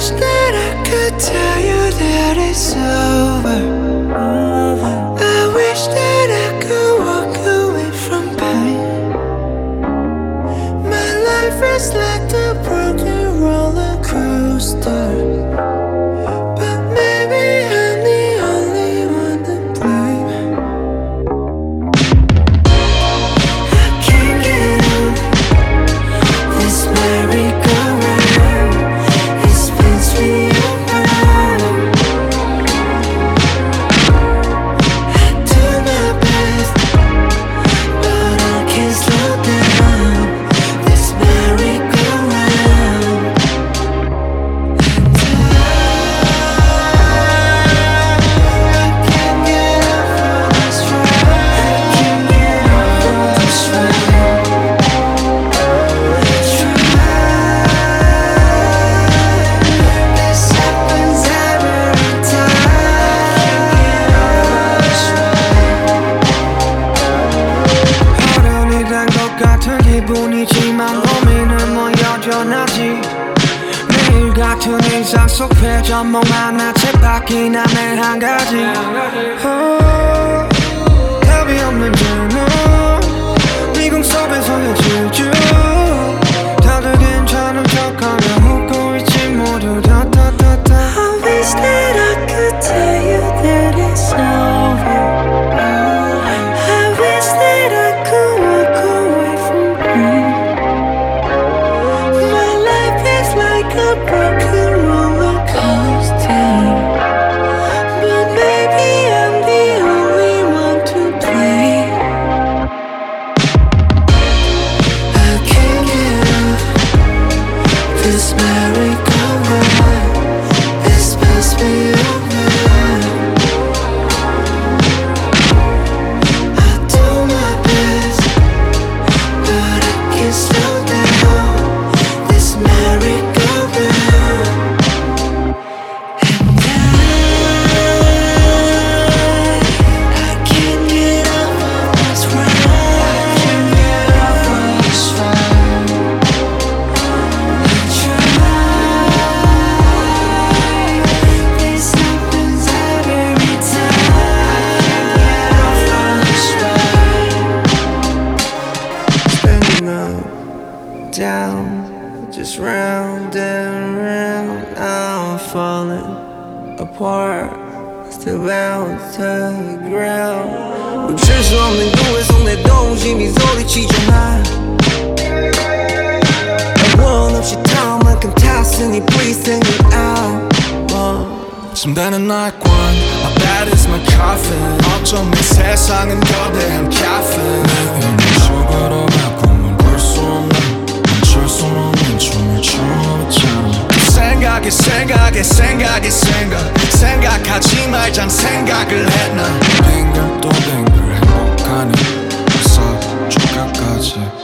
wish that I could tell you that it's over. I wish that I could walk away from pain. My life is like a broken roller coaster, but maybe I'm the only one to blame. I can't get on this merry-go-round. It spins me around. I do my best, but I can't slow down this merry-go-round. I can't get over this ride. I can't get over this ride. This happens every time. 어른이 된 것 같은 기분이지만 고민은 뭐 여전하지. 매일 같은 일상 속 회전목 하나씩 바뀌나 매 한 가지. 답이 없는 질문 미궁 속에서의 질주. 다들 괜찮은 척하며 웃고 있지 모두 다다다다. I wish that I could tell you that it's over. I wish that I could walk away from pain. My life is like a broken roller coaster, but maybe I'm the only one to blame. I can't get off this merry-go-round. It spins me around. I do my best, but I can't slow down this merry-go-round. And I can't get over this ride. I can't get over this ride. I try. This happens every time. I can't get over this ride. Spinning up, down, just round and round. I'm falling apart, still bound to the ground. 멈출 수 없는 구의 속내 동심이 소리치잖아. 원 없이 타만큼 탔으니 please sing it out. 침대는 날권 My bed is my coffin 어쩜 이 세상은 거대한 caffeine 내 음식으로 꿈을 꿀 수 없는 멈출 수 없는 춤을 추고 있잖아 생각하지 말잔 생각을 해 난 빙글 또 빙글 행복하니 벌써 죽을까지